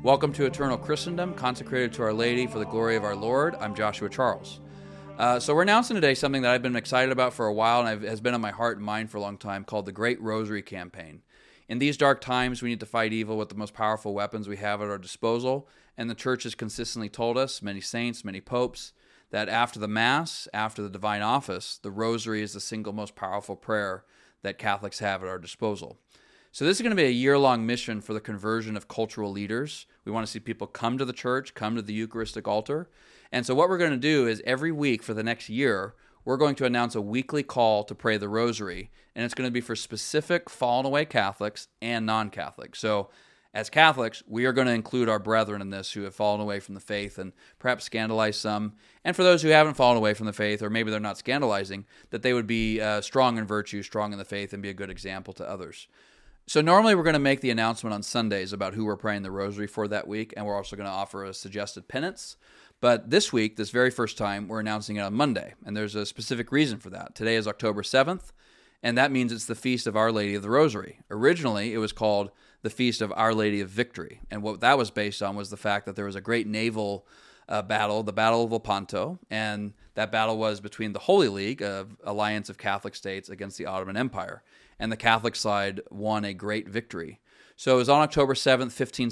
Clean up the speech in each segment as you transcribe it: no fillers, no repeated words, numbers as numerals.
Welcome to Eternal Christendom, consecrated to Our Lady for the glory of our Lord. I'm Joshua Charles. So we're announcing today something that I've been excited about for a while and has been on my heart and mind for a long time, called the Great Rosary Campaign. In these dark times, we need to fight evil with the most powerful weapons we have at our disposal, and the Church has consistently told us, many saints, many popes, that after the Mass, after the Divine Office, the Rosary is the single most powerful prayer that Catholics have at our disposal. So this is going to be a year-long mission for the conversion of cultural leaders. We want to see people come to the church, come to the Eucharistic altar. And so what we're going to do is every week for the next year, we're going to announce a weekly call to pray the Rosary, and it's going to be for specific fallen away Catholics and non-Catholics. So as Catholics, we are going to include our brethren in this who have fallen away from the faith and perhaps scandalized some. And for those who haven't fallen away from the faith, or maybe they're not scandalizing, that they would be strong in virtue, strong in the faith, and be a good example to others. So normally we're going to make the announcement on Sundays about who we're praying the Rosary for that week, and we're also going to offer a suggested penance. But this week, this very first time, we're announcing it on Monday, and there's a specific reason for that. Today is October 7th, and that means it's the Feast of Our Lady of the Rosary. Originally, it was called the Feast of Our Lady of Victory, and what that was based on was the fact that there was a great naval battle, the Battle of Lepanto, and that battle was between the Holy League, an alliance of Catholic states, against the Ottoman Empire, and the Catholic side won a great victory. So it was on October 7th,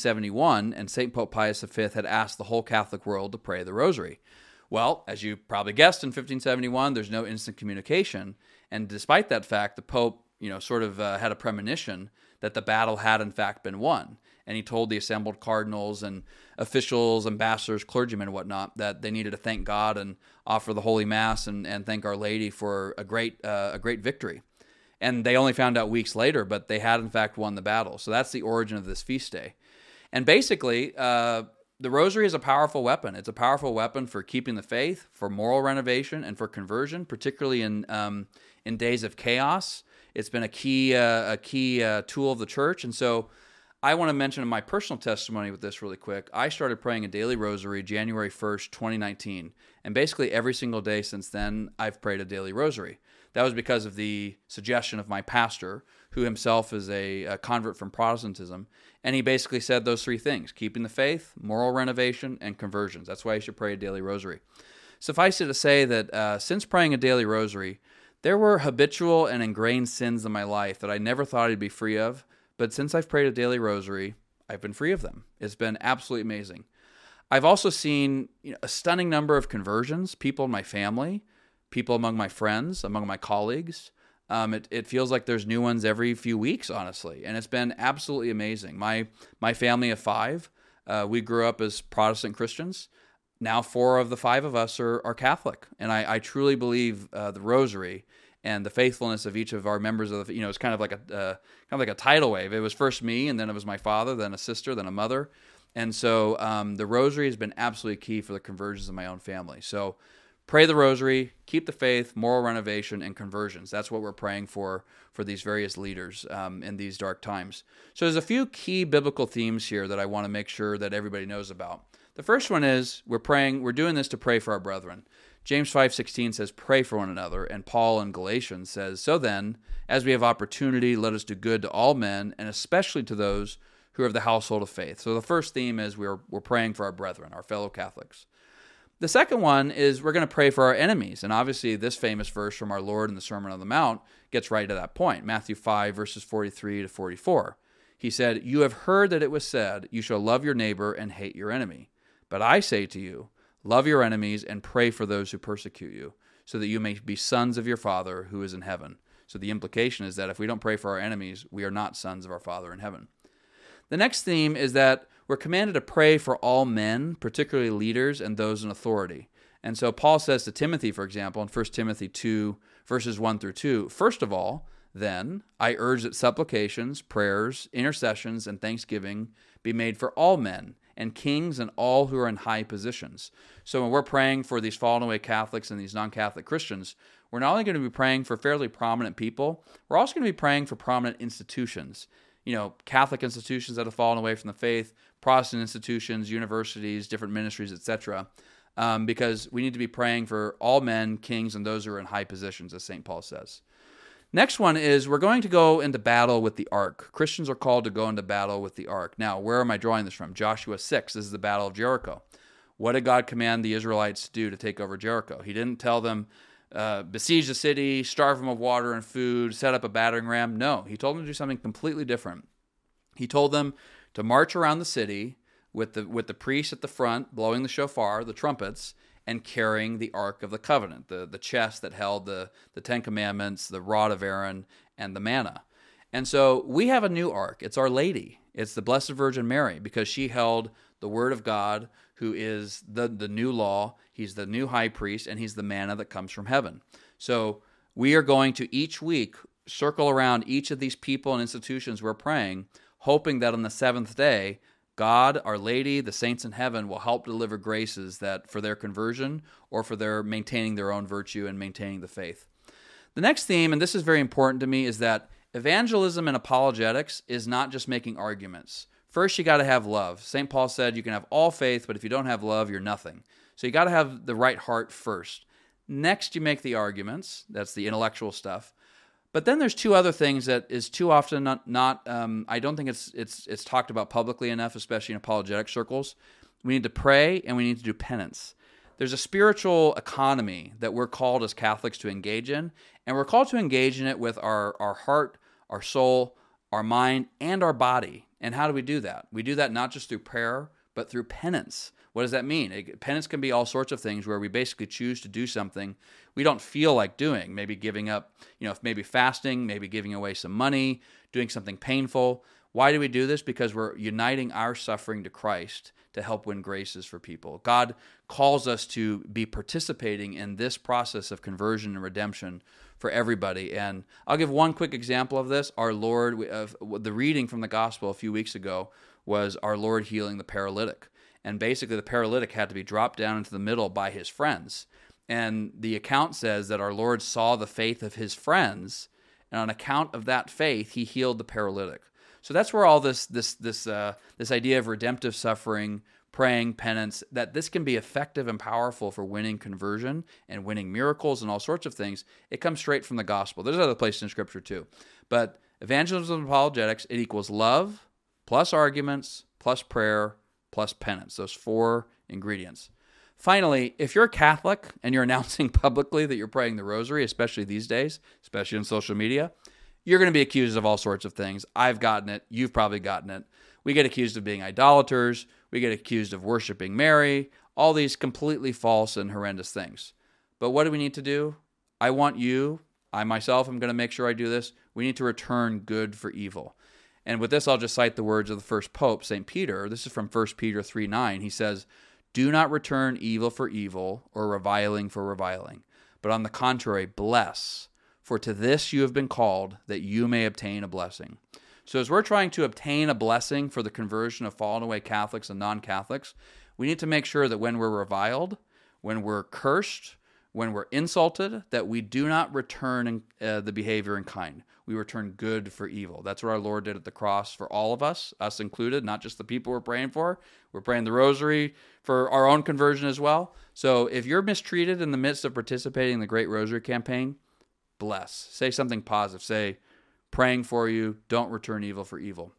1571, and St. Pope Pius V had asked the whole Catholic world to pray the Rosary. Well, as you probably guessed, in 1571, there's no instant communication, and despite that fact, the Pope, had a premonition that the battle had in fact been won. And he told the assembled cardinals and officials, ambassadors, clergymen, and whatnot that they needed to thank God and offer the Holy Mass and thank Our Lady for a great victory. And they only found out weeks later, but they had in fact won the battle. So that's the origin of this feast day. And basically, the Rosary is a powerful weapon. It's a powerful weapon for keeping the faith, for moral renovation, and for conversion, particularly in days of chaos. It's been a key tool of the Church. And so I want to mention my personal testimony with this really quick. I started praying a daily Rosary January 1st, 2019. And basically every single day since then, I've prayed a daily Rosary. That was because of the suggestion of my pastor, who himself is a convert from Protestantism. And he basically said those three things: keeping the faith, moral renovation, and conversions. That's why you should pray a daily Rosary. Suffice it to say that since praying a daily Rosary, there were habitual and ingrained sins in my life that I never thought I'd be free of. But since I've prayed a daily Rosary, I've been free of them. It's been absolutely amazing. I've also seen a stunning number of conversions, people in my family, people among my friends, among my colleagues. It feels like there's new ones every few weeks, honestly, and it's been absolutely amazing. My family of five, we grew up as Protestant Christians. Now 4 of the 5 of us are Catholic, and I truly believe the Rosary and the faithfulness of each of our members of the, it's kind of like a tidal wave. It was first me, and then it was my father, then a sister, then a mother, and so the Rosary has been absolutely key for the conversions of my own family. So pray the Rosary, keep the faith, moral renovation, and conversions. That's what we're praying for these various leaders in these dark times. So there's a few key biblical themes here that I want to make sure that everybody knows about. The first one is we're doing this to pray for our brethren. James 5:16 says, pray for one another, and Paul in Galatians says, so then, as we have opportunity, let us do good to all men, and especially to those who are of the household of faith. So the first theme is we're praying for our brethren, our fellow Catholics. The second one is we're going to pray for our enemies, and obviously this famous verse from our Lord in the Sermon on the Mount gets right to that point, Matthew 5, verses 43 to 44. He said, you have heard that it was said, you shall love your neighbor and hate your enemy. But I say to you, love your enemies and pray for those who persecute you, so that you may be sons of your Father who is in heaven. So the implication is that if we don't pray for our enemies, we are not sons of our Father in heaven. The next theme is that we're commanded to pray for all men, particularly leaders and those in authority. And so Paul says to Timothy, for example, in 1 Timothy 2, verses 1 through 2, first of all, then, I urge that supplications, prayers, intercessions, and thanksgiving be made for all men, and kings and all who are in high positions. So when we're praying for these fallen away Catholics and these non-Catholic Christians, we're not only going to be praying for fairly prominent people, we're also going to be praying for prominent institutions. Catholic institutions that have fallen away from the faith, Protestant institutions, universities, different ministries, etc. Because we need to be praying for all men, kings, and those who are in high positions, as St. Paul says. Next one is we're going to go into battle with the ark. Christians are called to go into battle with the ark. Now, where am I drawing this from? Joshua 6. This is the Battle of Jericho. What did God command the Israelites to do to take over Jericho? He didn't tell them, besiege the city, starve them of water and food, set up a battering ram. No, he told them to do something completely different. He told them to march around the city with the priests at the front, blowing the shofar, the trumpets, and carrying the Ark of the Covenant, the chest that held the Ten Commandments, the rod of Aaron, and the manna. And so we have a new ark. It's Our Lady. It's the Blessed Virgin Mary, because she held the Word of God, who is the new law. He's the new high priest, and he's the manna that comes from heaven. So we are going to each week circle around each of these people and institutions we're praying, hoping that on the seventh day, God, Our Lady, the saints in heaven will help deliver graces that for their conversion or for their maintaining their own virtue and maintaining the faith. The next theme, and this is very important to me, is that evangelism and apologetics is not just making arguments. First, you got to have love. St. Paul said you can have all faith, but if you don't have love, you're nothing. So you got to have the right heart first. Next, you make the arguments. That's the intellectual stuff. But then there's two other things that is too often not I don't think it's talked about publicly enough, especially in apologetic circles. We need to pray and we need to do penance. There's a spiritual economy that we're called as Catholics to engage in, and we're called to engage in it with our heart, our soul, our mind, and our body. And how do we do that? We do that not just through prayer, but through penance. What does that mean? Penance can be all sorts of things where we basically choose to do something we don't feel like doing. Maybe giving up, maybe fasting, maybe giving away some money, doing something painful. Why do we do this? Because we're uniting our suffering to Christ to help win graces for people. God calls us to be participating in this process of conversion and redemption for everybody. And I'll give one quick example of this. Our Lord, the reading from the gospel a few weeks ago was our Lord healing the paralytic. And basically the paralytic had to be dropped down into the middle by his friends. And the account says that our Lord saw the faith of his friends, and on account of that faith, he healed the paralytic. So that's where all this idea of redemptive suffering, praying, penance, that this can be effective and powerful for winning conversion and winning miracles and all sorts of things. It comes straight from the gospel. There's other places in Scripture too. But evangelism and apologetics, it equals love plus arguments plus prayer plus penance. Those four ingredients. Finally, if you're a Catholic and you're announcing publicly that you're praying the rosary, especially these days, especially on social media, you're going to be accused of all sorts of things. I've gotten it. You've probably gotten it. We get accused of being idolaters. We get accused of worshiping Mary. All these completely false and horrendous things. But what do we need to do? I myself am going to make sure I do this. We need to return good for evil. And with this, I'll just cite the words of the first Pope, St. Peter. This is from 1 Peter 3:9. He says, "Do not return evil for evil or reviling for reviling, but on the contrary, bless. For to this you have been called, that you may obtain a blessing." So as we're trying to obtain a blessing for the conversion of fallen away Catholics and non-Catholics, we need to make sure that when we're reviled, when we're cursed, when we're insulted, that we do not return the behavior in kind. We return good for evil. That's what our Lord did at the cross for all of us included, not just the people we're praying for. We're praying the rosary for our own conversion as well. So if you're mistreated in the midst of participating in the Great Rosary Campaign, bless. Say something positive. Say, praying for you, don't return evil for evil.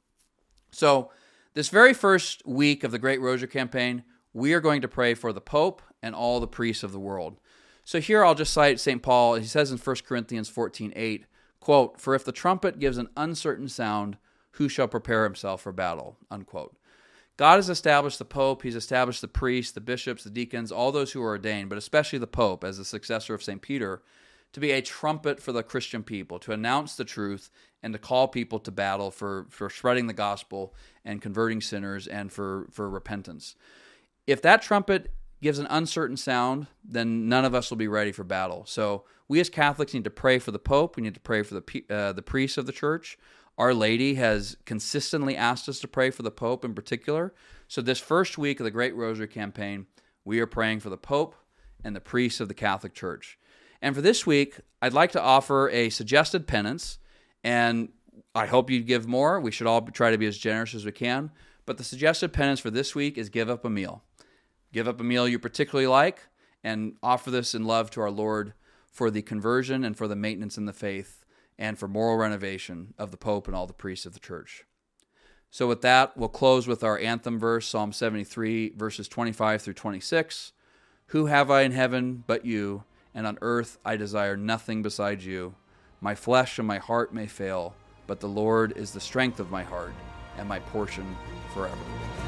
So this very first week of the Great Rosary Campaign, we are going to pray for the Pope and all the priests of the world. So here I'll just cite St. Paul. He says in 1 Corinthians 14:8, quote, "For if the trumpet gives an uncertain sound, who shall prepare himself for battle?" Unquote. God has established the Pope. He's established the priests, the bishops, the deacons, all those who are ordained, but especially the Pope as the successor of St. Peter, to be a trumpet for the Christian people, to announce the truth and to call people to battle for spreading the gospel and converting sinners and for repentance. If that trumpet gives an uncertain sound, then none of us will be ready for battle. So we as Catholics need to pray for the Pope. We need to pray for the priests of the Church. Our Lady has consistently asked us to pray for the Pope in particular. So this first week of the Great Rosary Campaign, we are praying for the Pope and the priests of the Catholic Church. And for this week, I'd like to offer a suggested penance, and I hope you give more. We should all try to be as generous as we can. But the suggested penance for this week is give up a meal. Give up a meal you particularly like, and offer this in love to our Lord for the conversion and for the maintenance in the faith and for moral renovation of the Pope and all the priests of the Church. So with that, we'll close with our anthem verse, Psalm 73, verses 25 through 26. Who have I in heaven but you, and on earth I desire nothing besides you. My flesh and my heart may fail, but the Lord is the strength of my heart and my portion forever.